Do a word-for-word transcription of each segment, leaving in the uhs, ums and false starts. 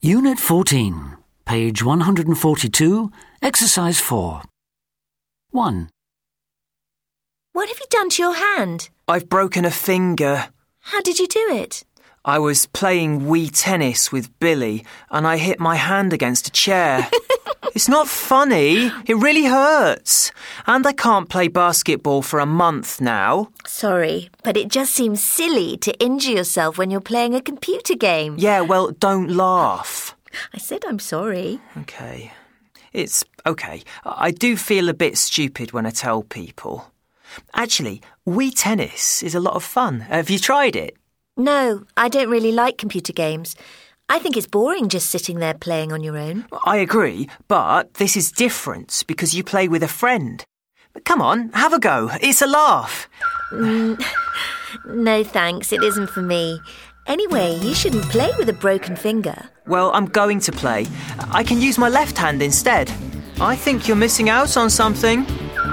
Unit fourteen, page one hundred forty-two, exercise four. one. What have you done to your hand? I've broken a finger. How did you do it? I was playing Wii tennis with Billy and I hit my hand against a chair. It's not funny. It really hurts. And I can't play basketball for a month now. Sorry, but it just seems silly to injure yourself when you're playing a computer game. Yeah, well, don't laugh. I said I'm sorry. OK. It's OK. I do feel a bit stupid when I tell people. Actually, Wii tennis is a lot of fun. Have you tried it? No, I don't really like computer games. I think it's boring just sitting there playing on your own. I agree, but this is different because you play with a friend. Come on, have a go. It's a laugh. Mm, no thanks, it isn't for me. Anyway, you shouldn't play with a broken finger. Well, I'm going to play. I can use my left hand instead. I think you're missing out on something.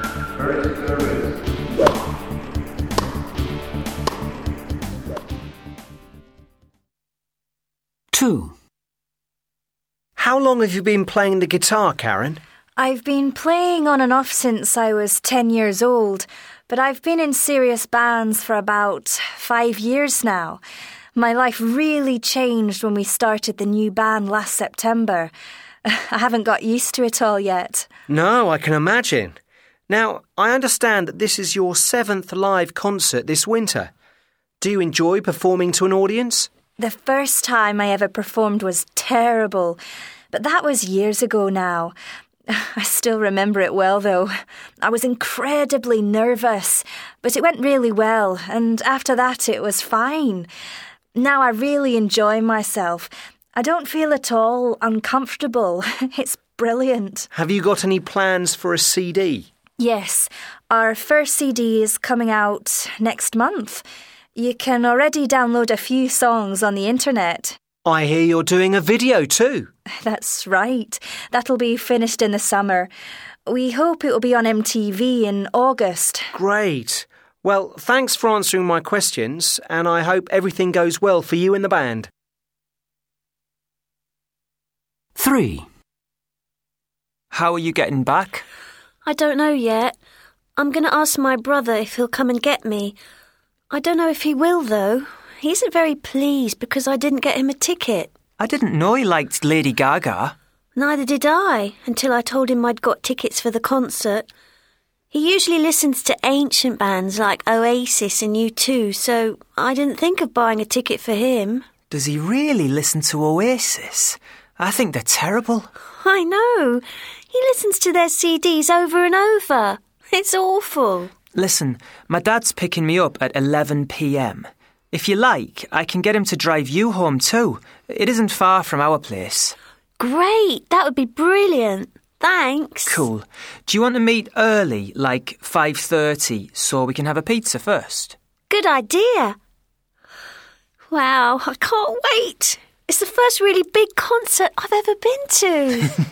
two. How long have you been playing the guitar, Karen? I've been playing on and off since I was ten years old, but I've been in serious bands for about five years now. My life really changed when we started the new band last September. I haven't got used to it all yet. No, I can imagine. Now, I understand that this is your seventh live concert this winter. Do you enjoy performing to an audience? The first time I ever performed was terrible, but that was years ago now. I still remember it well, though. I was incredibly nervous, but it went really well, and after that it was fine. Now I really enjoy myself. I don't feel at all uncomfortable. It's brilliant. Have you got any plans for a C D? Yes, our first C D is coming out next month. You can already download a few songs on the internet. I hear you're doing a video too. That's right. That'll be finished in the summer. We hope it will be on M T V in August. Great. Well, thanks for answering my questions, and I hope everything goes well for you and the band. three. How are you getting back? I don't know yet. I'm going to ask my brother if he'll come and get me. I don't know if he will, though. He isn't very pleased because I didn't get him a ticket. I didn't know he liked Lady Gaga. Neither did I, until I told him I'd got tickets for the concert. He usually listens to ancient bands like Oasis and U two, so I didn't think of buying a ticket for him. Does he really listen to Oasis? I think they're terrible. I know. He listens to their C Ds over and over. It's awful. Listen, my dad's picking me up at eleven p.m. If you like, I can get him to drive you home too. It isn't far from our place. Great, that would be brilliant. Thanks. Cool. Do you want to meet early, like five thirty, so we can have a pizza first? Good idea. Wow, I can't wait. It's the first really big concert I've ever been to.